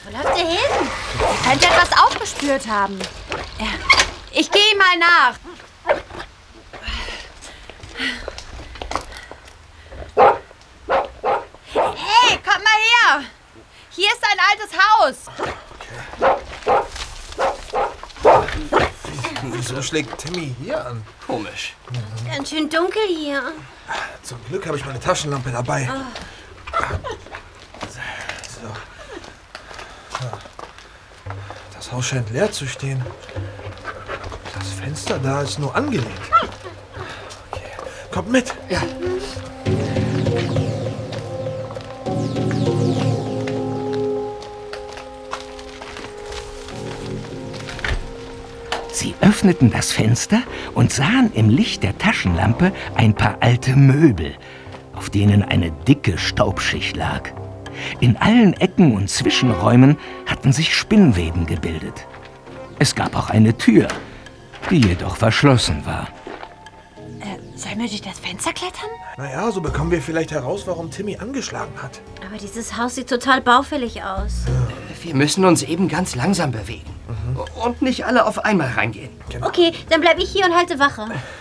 Wo läuft ihr hin? Ihr könnt etwas aufgespürt haben. Ja. Ich gehe ihm mal nach. Hey, kommt mal her! Hier ist ein altes Haus. Wieso schlägt Timmy hier an? Komisch. Ganz schön dunkel hier. Zum Glück habe ich meine Taschenlampe dabei. So. Das Haus scheint leer zu stehen. Das Fenster da ist nur angelehnt. Okay. Kommt mit. Ja. Sie öffneten das Fenster und sahen im Licht der Taschenlampe ein paar alte Möbel, auf denen eine dicke Staubschicht lag. In allen Ecken und Zwischenräumen hatten sich Spinnweben gebildet. Es gab auch eine Tür, die jedoch verschlossen war. Sollen wir durch das Fenster klettern? Naja, so bekommen wir vielleicht heraus, warum Timmy angeschlagen hat. Aber dieses Haus sieht total baufällig aus. Wir müssen uns eben ganz langsam bewegen. Und nicht alle auf einmal reingehen. Okay, dann bleib ich hier und halte Wache.